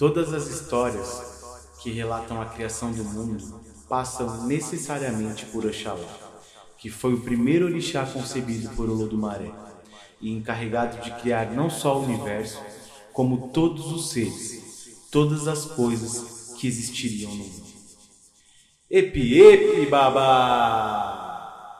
Todas as histórias que relatam a criação do mundo passam necessariamente por Oxalá, que foi o primeiro orixá concebido por Olodumare e encarregado de criar não só o universo, como todos os seres, todas as coisas que existiriam no mundo. Epi, epi, babá!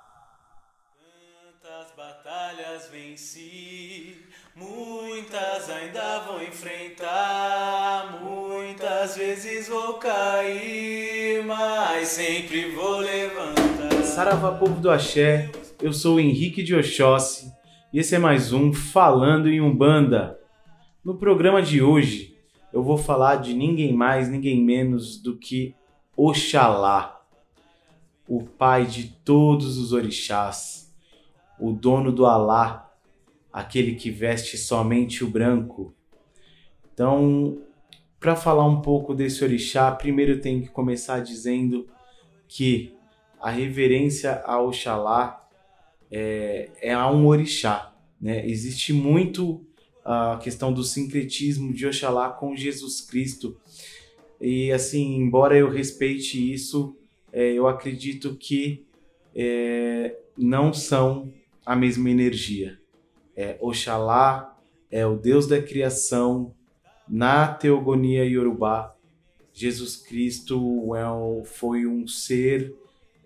Tantas batalhas venci, muitas ainda vou enfrentar, muitas vezes vou cair, mas sempre vou levantar. Saravá, povo do Axé, eu sou o Henrique de Oxóssi e esse é mais um Falando em Umbanda. No programa de hoje eu vou falar de ninguém mais, ninguém menos do que Oxalá, o pai de todos os orixás, o dono do Alá, aquele que veste somente o branco. Então, para falar um pouco desse orixá, primeiro eu tenho que começar dizendo que a reverência a Oxalá é a um orixá, né? Existe muito a questão do sincretismo de Oxalá com Jesus Cristo. E assim, embora eu respeite isso, eu acredito que não são a mesma energia. Oxalá é o Deus da criação na teogonia iorubá. Jesus Cristo foi um ser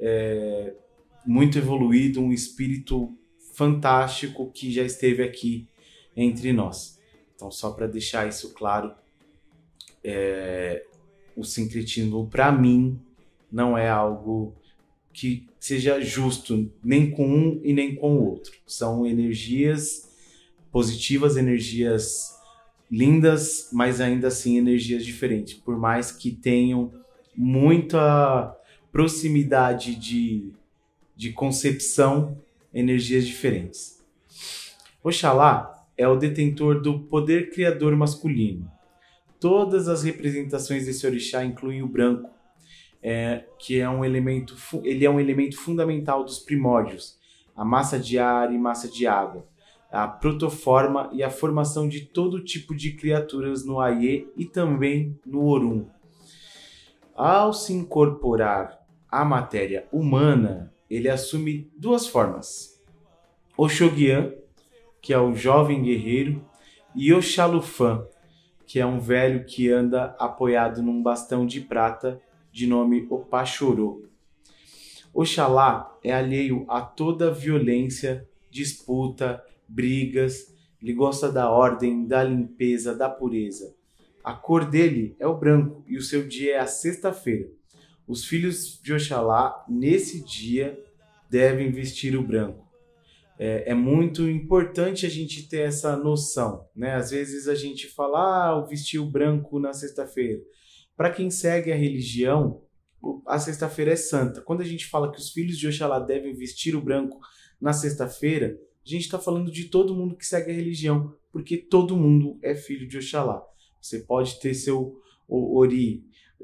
muito evoluído, um espírito fantástico que já esteve aqui entre nós. Então, só para deixar isso claro, o sincretismo, para mim, não é algo que seja justo nem com um e nem com o outro. São energias positivas, energias lindas, mas ainda assim energias diferentes. Por mais que tenham muita proximidade de concepção, energias diferentes. Oxalá é o detentor do poder criador masculino. Todas as representações desse orixá incluem o branco, que ele é um elemento fundamental dos primórdios, a massa de ar e massa de água, a protoforma e a formação de todo tipo de criaturas no Aie e também no Orum. Ao se incorporar à matéria humana, ele assume duas formas: Oxoguian, que é o jovem guerreiro, e Oxalufã, que é um velho que anda apoiado num bastão de prata de nome Opachorô. Oxalá é alheio a toda violência, disputa, brigas. Ele gosta da ordem, da limpeza, da pureza. A cor dele é o branco e o seu dia é a sexta-feira. Os filhos de Oxalá, nesse dia, devem vestir o branco. É muito importante a gente ter essa noção, né? Às vezes a gente fala, eu vesti o branco na sexta-feira. Para quem segue a religião, a sexta-feira é santa. Quando a gente fala que os filhos de Oxalá devem vestir o branco na sexta-feira, a gente está falando de todo mundo que segue a religião, porque todo mundo é filho de Oxalá. Você pode ter seu Ori,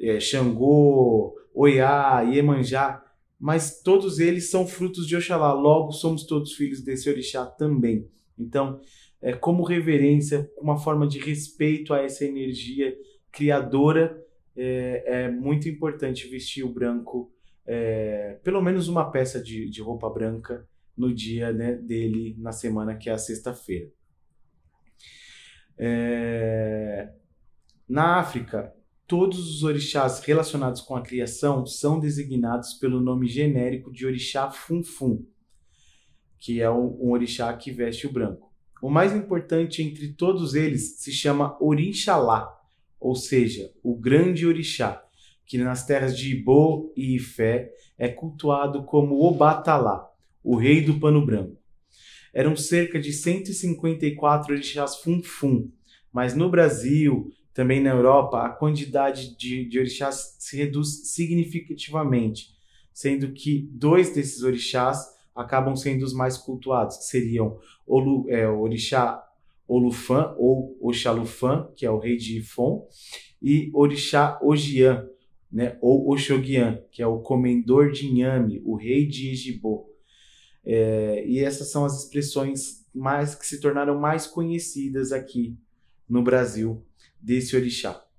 Xangô, Oiá, Iemanjá, mas todos eles são frutos de Oxalá, logo somos todos filhos desse orixá também. Então, como reverência, uma forma de respeito a essa energia criadora, é muito importante vestir o branco, pelo menos uma peça de roupa branca no dia, né, dele, na semana que é a sexta-feira. Na África, todos os orixás relacionados com a criação são designados pelo nome genérico de orixá Funfun, que é um orixá que veste o branco. O mais importante entre todos eles se chama Orixalá, ou seja, o grande orixá, que nas terras de Ibo e Ifé é cultuado como Obatalá, o rei do pano branco. Eram cerca de 154 orixás Funfun, mas no Brasil, também na Europa, a quantidade de orixás se reduz significativamente, sendo que 2 desses orixás acabam sendo os mais cultuados, que seriam o orixá Olufã, ou Oxalufã, que é o rei de Ifon, e orixá Ogiã, né, ou Oxoguian, que é o comendador de Inhame, o rei de Ejibô. E essas são as expressões que se tornaram mais conhecidas aqui no Brasil desse orixá.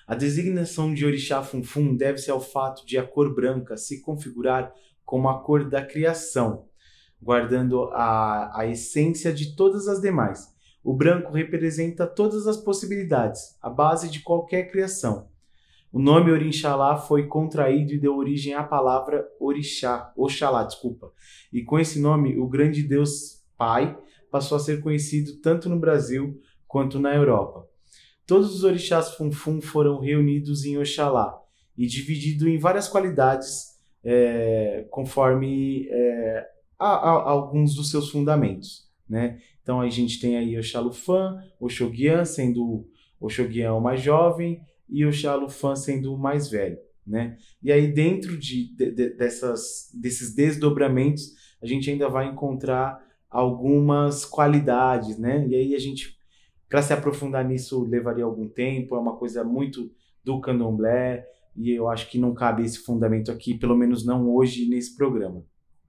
A designação de Orixá Funfun deve-se ao fato de a cor branca se configurar como a cor da criação, guardando a essência de todas as demais. O branco representa todas as possibilidades, a base de qualquer criação. O nome Orixalá foi contraído e deu origem à palavra Oxalá, e com esse nome o grande Deus Pai passou a ser conhecido tanto no Brasil quanto na Europa. Todos os orixás Funfun foram reunidos em Oxalá e divididos em várias qualidades conforme alguns dos seus fundamentos, né? Então a gente tem aí Oxalufã, Oxoguian, sendo Oxoguian o mais jovem e Oxalufã sendo o mais velho, né? E aí dentro desses desdobramentos a gente ainda vai encontrar algumas qualidades, né? E aí a gente, para se aprofundar nisso, levaria algum tempo, é uma coisa muito do candomblé, e eu acho que não cabe esse fundamento aqui, pelo menos não hoje nesse programa.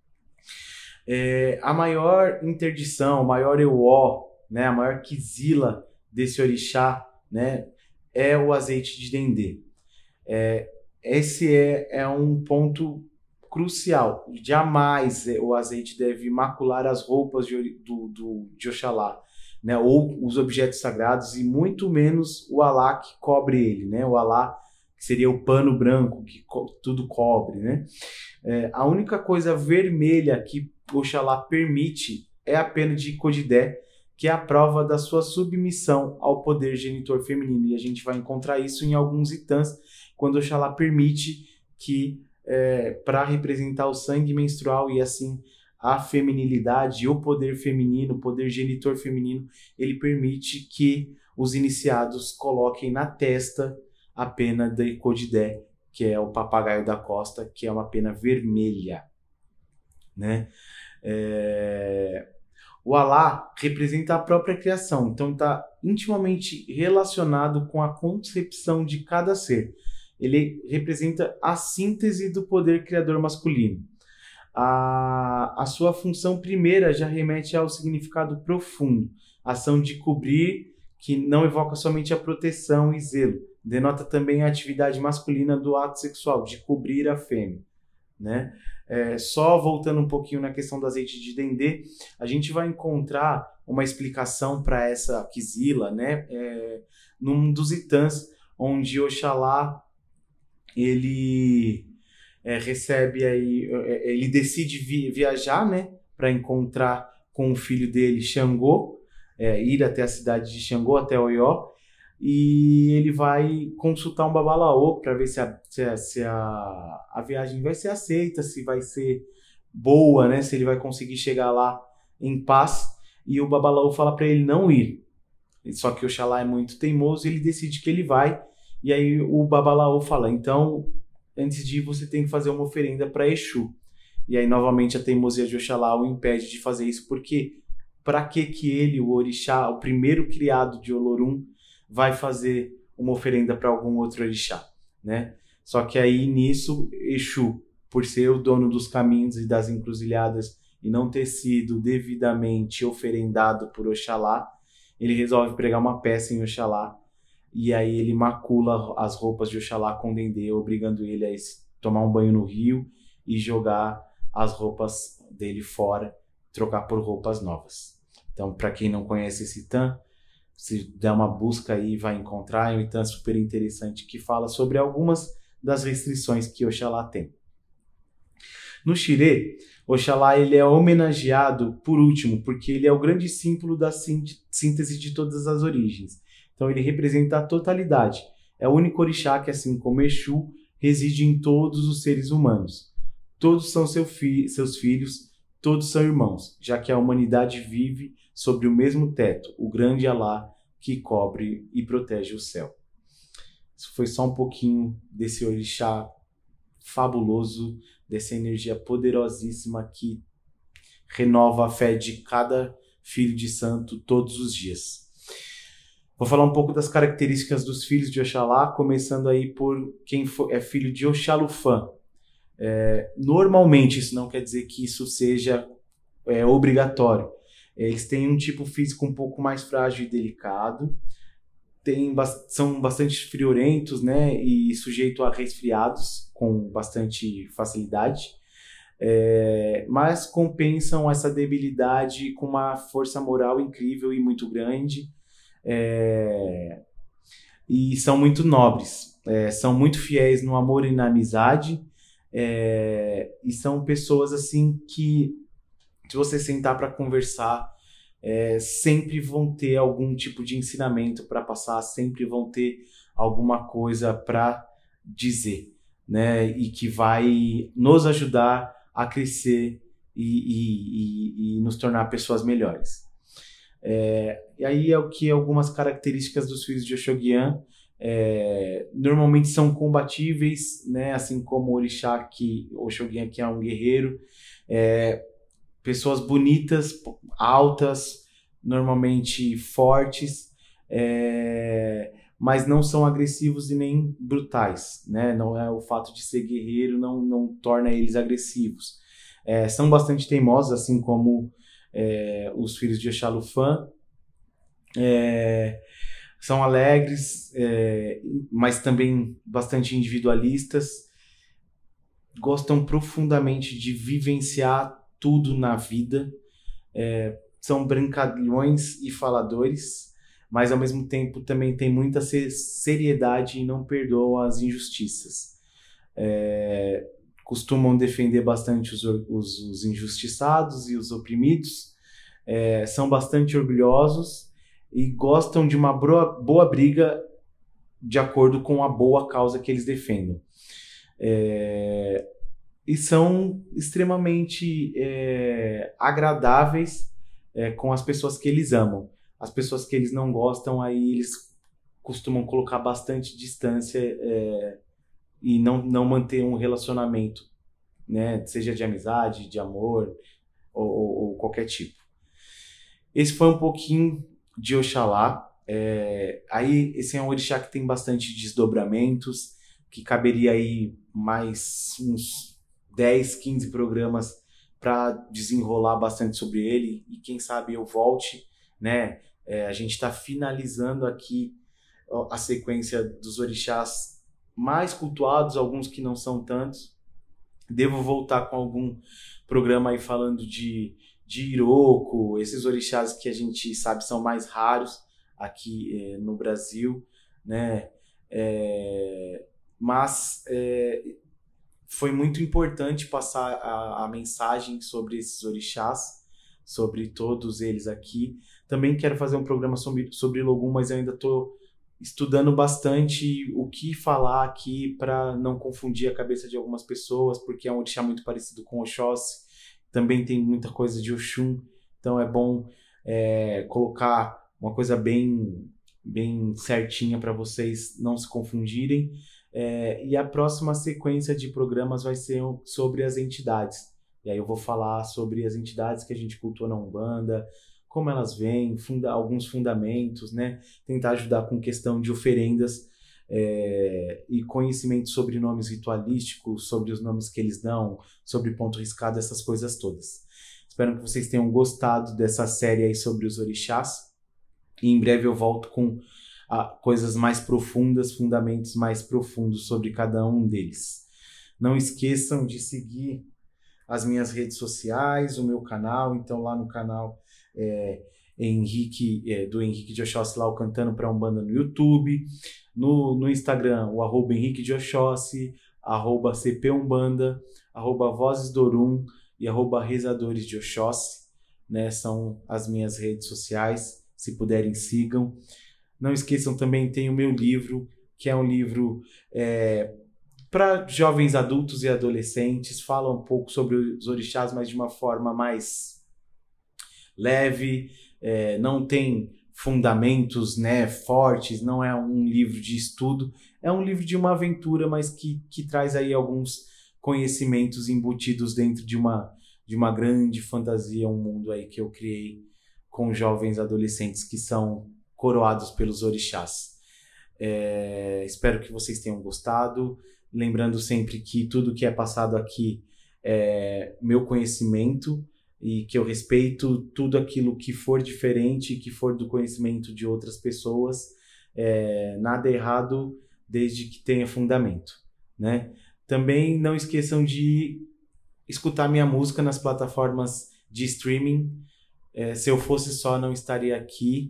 A maior interdição, o maior euó, né, a maior quizila desse orixá, né, é o azeite de dendê. Esse é um ponto crucial. Jamais o azeite deve macular as roupas de Oxalá, né, ou os objetos sagrados, e muito menos o alá que cobre ele, né, o alá que seria o pano branco que tudo cobre, né. A única coisa vermelha que Oxalá permite é a pena de Codidé, que é a prova da sua submissão ao poder genitor feminino, e a gente vai encontrar isso em alguns itãs, quando Oxalá permite que, para representar o sangue menstrual e assim a feminilidade e o poder feminino, o poder genitor feminino, ele permite que os iniciados coloquem na testa a pena de Codidé, que é o papagaio da costa, que é uma pena vermelha, né? O Alá representa a própria criação, então está intimamente relacionado com a concepção de cada ser. Ele representa a síntese do poder criador masculino. A sua função primeira já remete ao significado profundo, ação de cobrir, que não evoca somente a proteção e zelo, denota também a atividade masculina do ato sexual, de cobrir a fêmea, né? Só voltando um pouquinho na questão do azeite de dendê, a gente vai encontrar uma explicação para essa quizila, né? Num dos itãs, onde Oxalá ele recebe aí, ele decide viajar, né, para encontrar com o filho dele, Xangô, ir até a cidade de Xangô, até Oió, e ele vai consultar um babalaô para ver se a viagem vai ser aceita, se vai ser boa, né, se ele vai conseguir chegar lá em paz, e o babalaô fala para ele não ir. Só que Oxalá é muito teimoso e ele decide que ele vai, e aí o babalaô fala, então, antes de ir, você tem que fazer uma oferenda para Exu. E aí, novamente, a teimosia de Oxalá o impede de fazer isso, porque para que ele, o orixá, o primeiro criado de Olorum, vai fazer uma oferenda para algum outro orixá, né? Só que aí, nisso, Exu, por ser o dono dos caminhos e das encruzilhadas e não ter sido devidamente oferendado por Oxalá, ele resolve pregar uma peça em Oxalá, e aí ele macula as roupas de Oxalá com dendê, obrigando ele a tomar um banho no rio e jogar as roupas dele fora, trocar por roupas novas. Então, para quem não conhece esse itã, se der uma busca aí, vai encontrar, é um itã super interessante que fala sobre algumas das restrições que Oxalá tem. No Xirê, Oxalá ele é homenageado por último, porque ele é o grande símbolo da síntese de todas as origens. Então ele representa a totalidade. É o único orixá que, assim como Exu, reside em todos os seres humanos. Todos são seus filhos, todos são irmãos, já que a humanidade vive sobre o mesmo teto, o grande Alá que cobre e protege o céu. Isso foi só um pouquinho desse orixá fabuloso, dessa energia poderosíssima que renova a fé de cada filho de santo todos os dias. Vou falar um pouco das características dos filhos de Oxalá, começando aí por quem é filho de Oxalufã. Normalmente, isso não quer dizer que isso seja eles têm um tipo físico um pouco mais frágil e delicado, são bastante friorentos, né, e sujeitos a resfriados com bastante facilidade, mas compensam essa debilidade com uma força moral incrível e muito grande, e são muito nobres, são muito fiéis no amor e na amizade, e são pessoas assim que, se você sentar para conversar, sempre vão ter algum tipo de ensinamento para passar, sempre vão ter alguma coisa para dizer, né? E que vai nos ajudar a crescer e nos tornar pessoas melhores. E aí é o que algumas características dos filhos de Oxóguian normalmente são combatíveis, né? Assim como o orixá, Oxóguian, que é um guerreiro, pessoas bonitas, altas, normalmente fortes, mas não são agressivos e nem brutais, né? Não é o fato de ser guerreiro não torna eles agressivos. São bastante teimosos, assim como os filhos de Oxalufã. São alegres, mas também bastante individualistas. Gostam profundamente de vivenciar tudo na vida, são brincalhões e faladores, mas ao mesmo tempo também tem muita seriedade e não perdoam as injustiças. Costumam defender bastante os injustiçados e os oprimidos, são bastante orgulhosos e gostam de uma boa briga de acordo com a boa causa que eles defendem. E são extremamente agradáveis com as pessoas que eles amam. As pessoas que eles não gostam, aí eles costumam colocar bastante distância e não manter um relacionamento, né? Seja de amizade, de amor ou qualquer tipo. Esse foi um pouquinho de Oxalá. Aí esse é um orixá que tem bastante desdobramentos, que caberia aí mais uns 10, 15 programas para desenrolar bastante sobre ele, e quem sabe eu volte, né? A gente está finalizando aqui a sequência dos orixás mais cultuados, alguns que não são tantos. Devo voltar com algum programa aí falando de Iroko, esses orixás que a gente sabe são mais raros aqui no Brasil, né? Mas foi muito importante passar a mensagem sobre esses orixás, sobre todos eles aqui. Também quero fazer um programa sobre Logum, mas eu ainda estou estudando bastante o que falar aqui para não confundir a cabeça de algumas pessoas, porque é um orixá muito parecido com Oxóssi, também tem muita coisa de Oxum, então é bom colocar uma coisa bem certinha para vocês não se confundirem. E a próxima sequência de programas vai ser sobre as entidades. E aí eu vou falar sobre as entidades que a gente cultua na Umbanda, como elas vêm, alguns fundamentos, né? Tentar ajudar com questão de oferendas e conhecimento sobre nomes ritualísticos, sobre os nomes que eles dão, sobre ponto riscado, essas coisas todas. Espero que vocês tenham gostado dessa série aí sobre os orixás. E em breve eu volto com coisas mais profundas, fundamentos mais profundos sobre cada um deles. Não esqueçam de seguir as minhas redes sociais, o meu canal. Então lá no canal do Henrique de Oxóssi, lá o Cantando pra Umbanda no YouTube, no Instagram, o @Henrique de Oxóssi, @CPUmbanda, @Vozes do Orum e @Rezadores de Oxóssi, né? São as minhas redes sociais, se puderem sigam. Não esqueçam também, tem o meu livro, que é um livro para jovens adultos e adolescentes, fala um pouco sobre os orixás, mas de uma forma mais leve, não tem fundamentos, né, fortes, não é um livro de estudo, é um livro de uma aventura, mas que traz aí alguns conhecimentos embutidos dentro de uma grande fantasia, um mundo aí que eu criei com jovens adolescentes que são coroados pelos orixás. Espero que vocês tenham gostado. Lembrando sempre que tudo que é passado aqui é meu conhecimento e que eu respeito tudo aquilo que for diferente, que for do conhecimento de outras pessoas. nada errado desde que tenha fundamento, né? Também não esqueçam de escutar minha música nas plataformas de streaming. Se eu fosse só, não estaria aqui.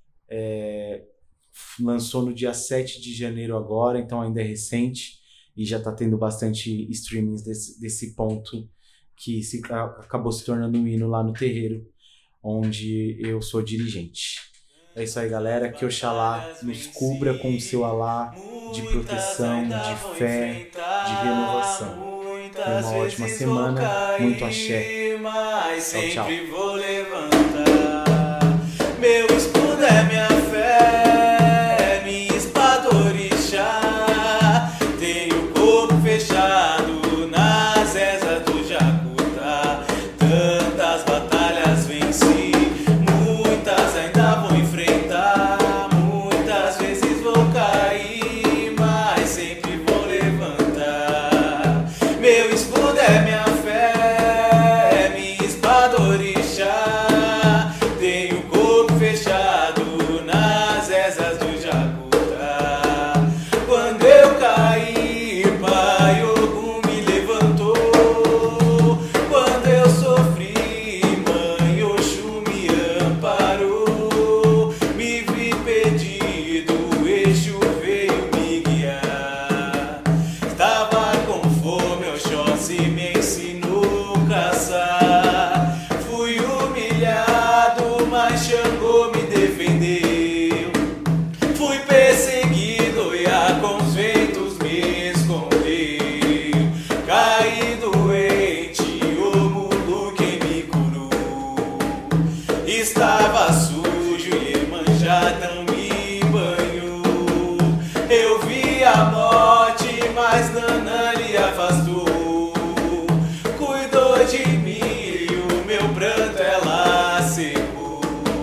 Lançou no dia 7 de janeiro agora, então ainda é recente e já está tendo bastante streamings desse ponto que acabou se tornando um hino lá no terreiro, onde eu sou dirigente. É isso aí, galera. Que Oxalá nos cubra com o seu alá de proteção, de fé, de renovação. Tenha uma ótima semana. Muito axé. Tchau, tchau. Vou levantar. Meu escudo é minha fé, minha espada orixá. Tenho o corpo fechado nas ezas do Jacutá. Tantas batalhas venci, muitas ainda vou enfrentar. Muitas vezes vou cair, mas sempre vou levantar. Meu escudo é minha fé, minha espada orixá. Tenho o corpo fechado nas ezas do Jacutá. Quando eu caí, Pai Ogum me levantou. Quando eu sofri, Mãe Oxum me amparou. Me vi perdido, o Exu veio me guiar. Estava com fome, Oxóssi me ensinou a caçar. Fui humilhado, mas Xangô me defendeu. Fui perseguido e a com os ventos me escondeu. Caí doente, o mundo quem me curou. Estava sujo e Iemanjá não me banhou. Eu vi a morte, mas Nanã lhe afastou. Cuidou de mim e o meu pranto ela secou.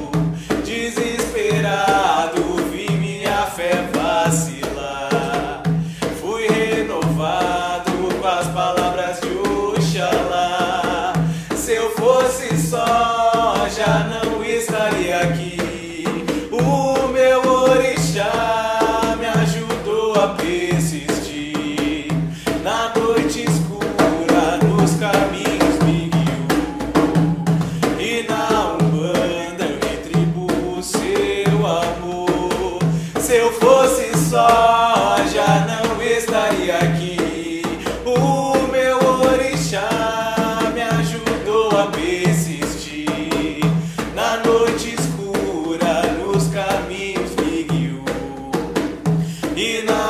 Desesperado vi minha fé vacilar. Fui renovado com as palavras de Oxalá. Se eu fosse só, já não estaria aqui. O meu orixá me ajudou a persistir. Na noite escura, nos caminhos me guiou. E na Umbanda eu retribuo seu amor. Se eu fosse só, já não estaria aqui. O meu orixá me ajudou a persistir. Na noite escura, nos caminhos me guiou. E na